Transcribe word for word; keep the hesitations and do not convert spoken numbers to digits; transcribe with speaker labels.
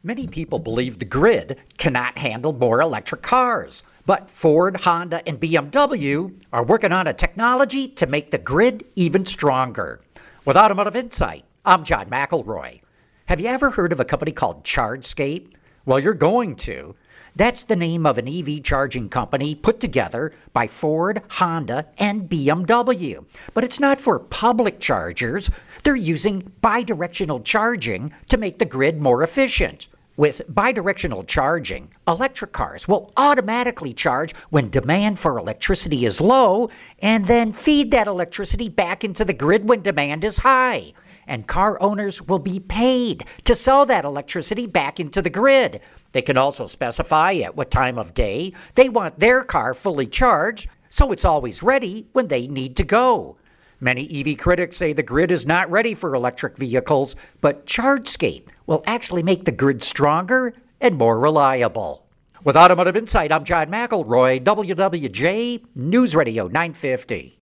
Speaker 1: Many people believe the grid cannot handle more electric cars, but Ford, Honda, and B M W are working on a technology to make the grid even stronger. With Automotive Insight, I'm John McElroy. Have you ever heard of a company called ChargeScape? Well, you're going to. That's the name of an E V charging company put together by Ford, Honda, and B M W. But it's not for public chargers. They're using bidirectional charging to make the grid more efficient. With bidirectional charging, electric cars will automatically charge when demand for electricity is low and then feed that electricity back into the grid when demand is high. And car owners will be paid to sell that electricity back into the grid. They can also specify at what time of day they want their car fully charged, so it's always ready when they need to go. Many E V critics say the grid is not ready for electric vehicles, but ChargeScape will actually make the grid stronger and more reliable. With Automotive Insight, I'm John McElroy, W W J News Radio nine fifty.